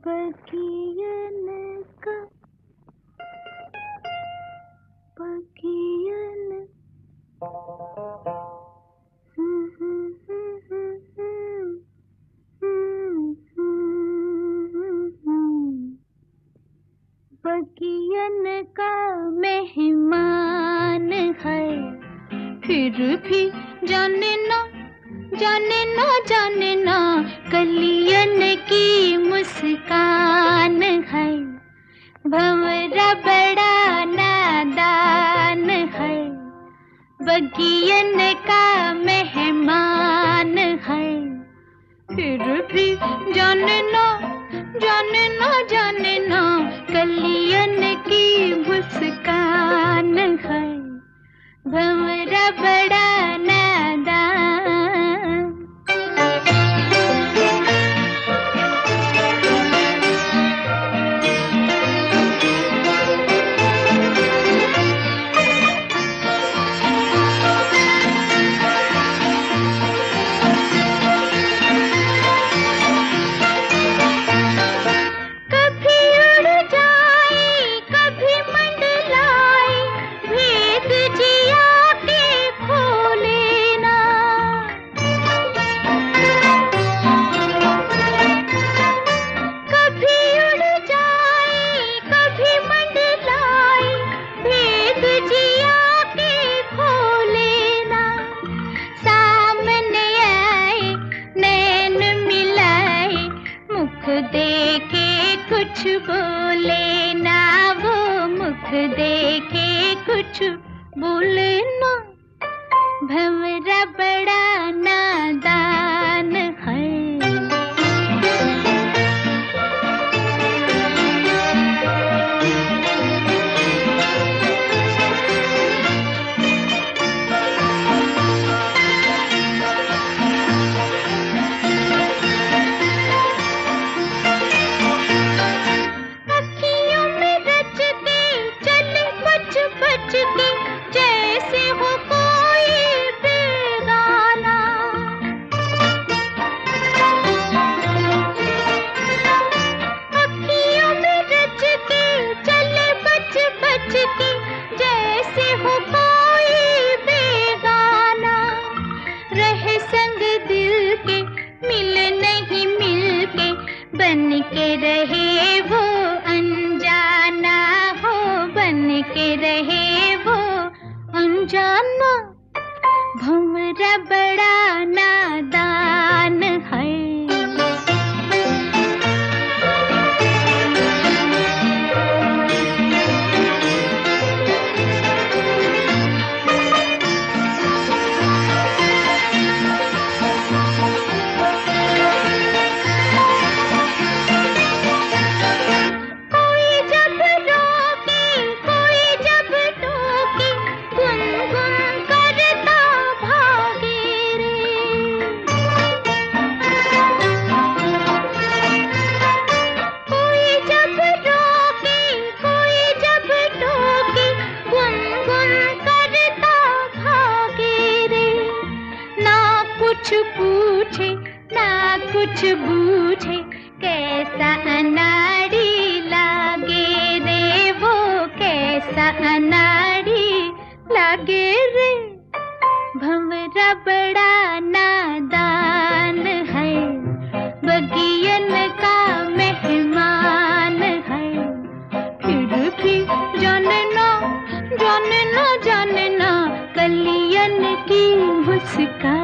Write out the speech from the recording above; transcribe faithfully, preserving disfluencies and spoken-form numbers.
बगियन का बगियन बगियन का मेहमान है, फिर भी जाने ना जाने ना जाने ना कलियन की मुस्कान है। भंवरा बड़ा नादान है, बगियन का मेहमान है, फिर भी जाने ना जाने ना जाने ना कलियन की मुस्कान है। भंवरा बड़ा नादान। देखे कुछ बोले ना, वो मुख देखे कुछ बोले ना। भंवरा बड़ा नादान है। बन के रहे वो अनजाना हो, बन के रहे वो अनजाना। भंवरा बड़ा नादान है। कुछ पूछे ना कुछ बूझे, कैसा अनाड़ी लागे रे वो, कैसा अनाड़ी लागे रे। भंवरा बड़ा नादान है, बगियन का मेहमान है, फिर भी जाने ना जाने ना जाने ना कलियन की मुस्कान।